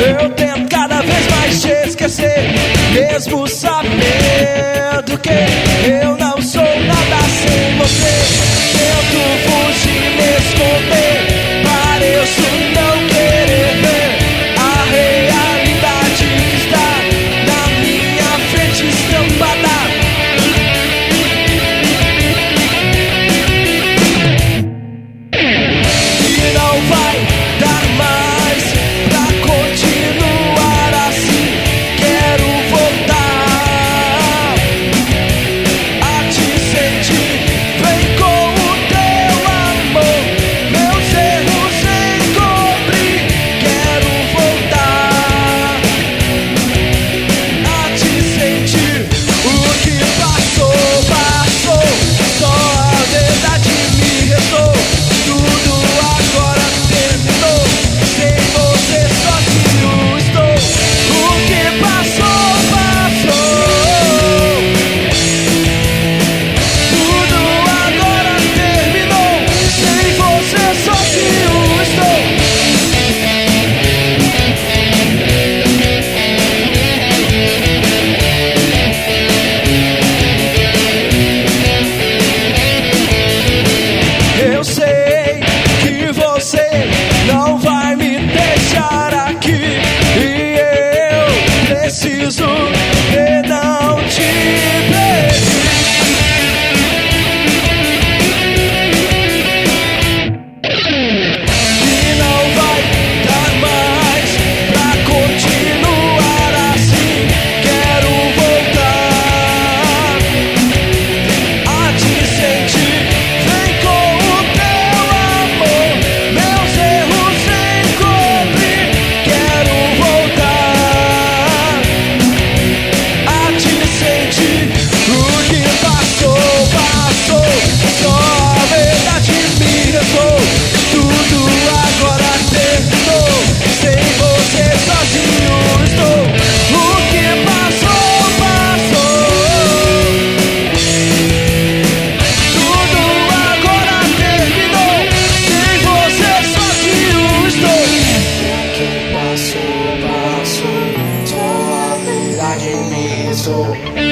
Eu tento cada vez mais te esquecer, mesmo sabendo que eu não sou nada sem você. Tento fugir, me esconder, pareço não querer ver a realidade que está na minha frente estampada. E não vai dar mais pra continuar assim. Quero voltar a te sentir. Vem com o teu amor, meus erros encobre. Quero voltar a te sentir. O que passou, passou, só a verdade me restou. Tudo agora terminou, sem você sozinho estou. O que passou, passou. Tudo agora terminou, sem você sozinho estou. Eu sei que você não vai me deixar aqui, e eu preciso de não te pedir. E não vai dar mais pra continuar assim. Quero voltar a te sentir. Vem com o teu amor, meus erros encobre. Quero voltar a te sentir. O que passou, passou, só a verdade me restou. Tudo agora terminou, sem você sozinho estou. O que passou, passou. Tudo agora terminou, sem você sozinho estou. O que passou, passou, só a verdade me restou.